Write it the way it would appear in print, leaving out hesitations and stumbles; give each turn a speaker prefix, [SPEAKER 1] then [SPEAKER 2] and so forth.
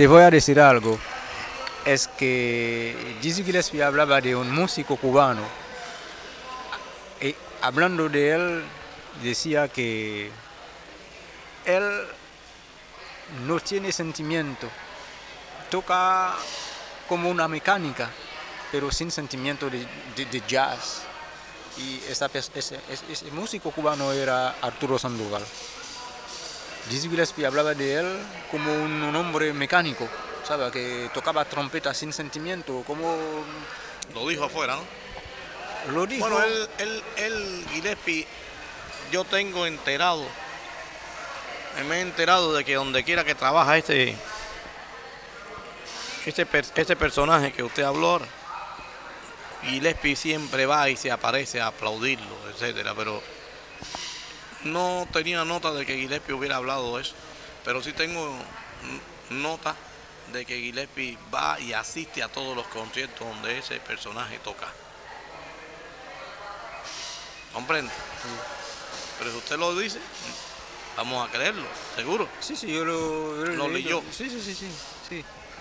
[SPEAKER 1] te voy a decir algo. Es que Dizzy Gillespie hablaba de un músico cubano. Y hablando de él, decía que él no tiene sentimiento. Toca como una mecánica, pero sin sentimiento de jazz. Y ese músico cubano era Arturo Sandoval. Dizzy Gillespie hablaba de él como un hombre mecánico, ¿sabes? Que tocaba trompeta sin sentimiento, como
[SPEAKER 2] Lo dijo afuera, ¿no?
[SPEAKER 1] lo dijo.
[SPEAKER 2] Bueno, Gillespie, yo tengo enterado, me he enterado de que donde quiera que trabaja este personaje que usted habló ahora, Gillespie siempre va y se aparece a aplaudirlo, etcétera, pero no tenía nota de que Gillespie hubiera hablado de eso, pero sí tengo nota de que Gillespie va y asiste a todos los conciertos donde ese personaje toca. ¿Comprende? Pero si usted lo dice, vamos a creerlo, seguro.
[SPEAKER 1] Sí, sí, yo lo
[SPEAKER 2] Lo
[SPEAKER 1] he leído.
[SPEAKER 2] leyó.
[SPEAKER 1] Sí, sí, sí, sí, sí.